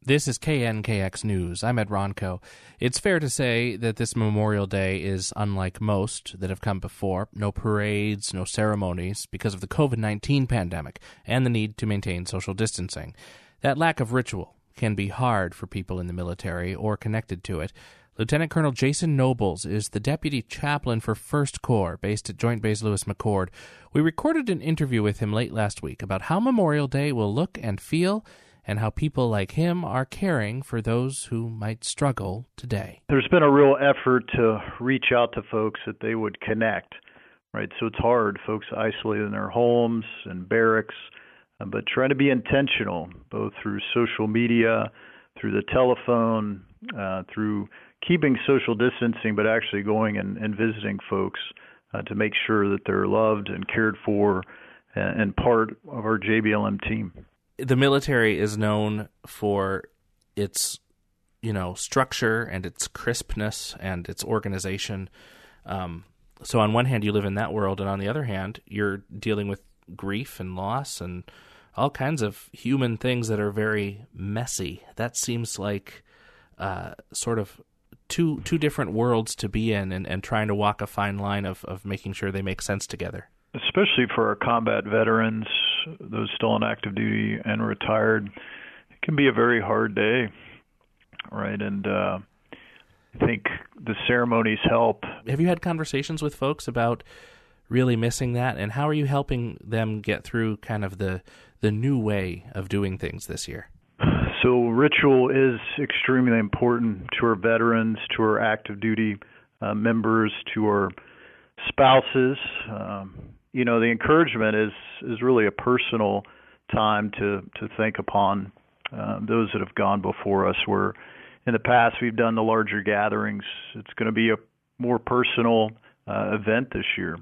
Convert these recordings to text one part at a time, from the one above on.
This is KNKX News. I'm Ed Ronco. It's fair to say that this Memorial Day is unlike most that have come before. No parades, no ceremonies, because of the COVID-19 pandemic and the need to maintain social distancing. That lack of ritual can be hard for people in the military or connected to it. Lieutenant Colonel Jason Nobles is the Deputy Chaplain for 1st Corps, based at Joint Base Lewis-McChord. We recorded an interview with him late last week about how Memorial Day will look and feel, and how people like him are caring for those who might struggle today. There's been a real effort to reach out to folks that they would connect, right? So it's hard, folks isolated in their homes and barracks, but trying to be intentional, both through social media, through the telephone, through keeping social distancing, but actually going and visiting folks to make sure that they're loved and cared for and part of our JBLM team. The military is known for its, structure and its crispness and its organization. So on one hand, you live in that world, and on the other hand, you're dealing with grief and loss and all kinds of human things that are very messy. That seems like sort of two different worlds to be in, and trying to walk a fine line of making sure they make sense together. Especially for our combat veterans, those still on active duty and retired, it can be a very hard day, right? And I think the ceremonies help. Have you had conversations with folks about really missing that, and how are you helping them get through kind of the new way of doing things this year? So ritual is extremely important to our veterans, to our active duty members, to our spouses. The encouragement is really a personal time to think upon those that have gone before us, where in the past we've done the larger gatherings. It's going to be a more personal event this year,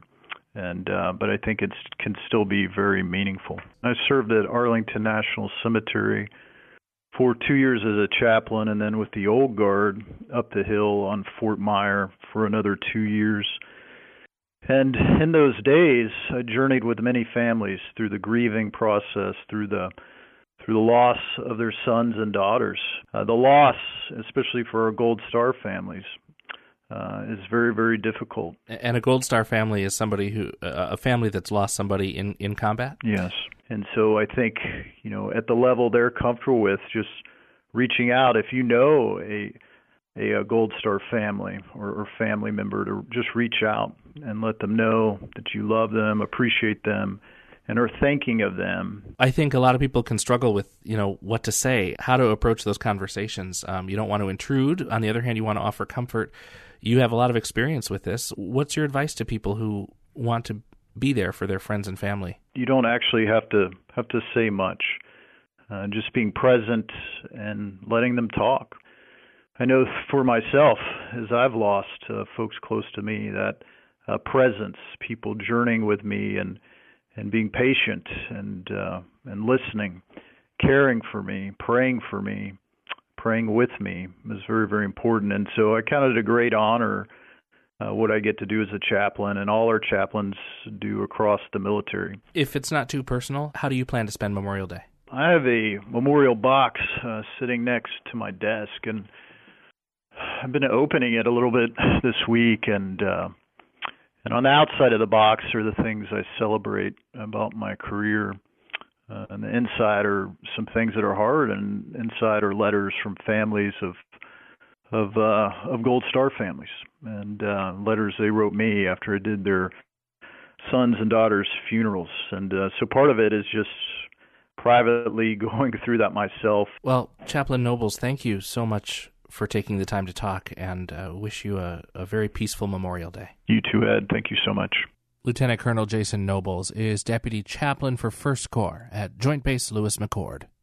but I think it can still be very meaningful. I served at Arlington National Cemetery for 2 years as a chaplain, and then with the Old Guard up the hill on Fort Myer for another 2 years. And in those days, I journeyed with many families through the grieving process, through the loss of their sons and daughters. The loss, especially for our Gold Star families, is very, very difficult. And a Gold Star family is a family that's lost somebody in combat? Yes. And so I think, at the level they're comfortable with, just reaching out, if you know a Gold Star family or family member, to just reach out and let them know that you love them, appreciate them, and are thinking of them. I think a lot of people can struggle with, what to say, how to approach those conversations. You don't want to intrude. On the other hand, you want to offer comfort. You have a lot of experience with this. What's your advice to people who want to be there for their friends and family? You don't actually have to say much. Just being present and letting them talk. I know for myself, as I've lost folks close to me, that presence, people journeying with me and being patient and listening, caring for me, praying with me is very, very important. And so I count it a great honor what I get to do as a chaplain, and all our chaplains do across the military. If it's not too personal, how do you plan to spend Memorial Day? I have a memorial box sitting next to my desk, and I've been opening it a little bit this week, and on the outside of the box are the things I celebrate about my career. And the inside are some things that are hard, and inside are letters from families of Gold Star families, and letters they wrote me after I did their sons and daughters' funerals. And so part of it is just privately going through that myself. Well, Chaplain Nobles, thank you so much for taking the time to talk, and wish you a very peaceful Memorial Day. You too, Ed. Thank you so much. Lieutenant Colonel Jason Nobles is Deputy Chaplain for 1st Corps at Joint Base Lewis-McChord.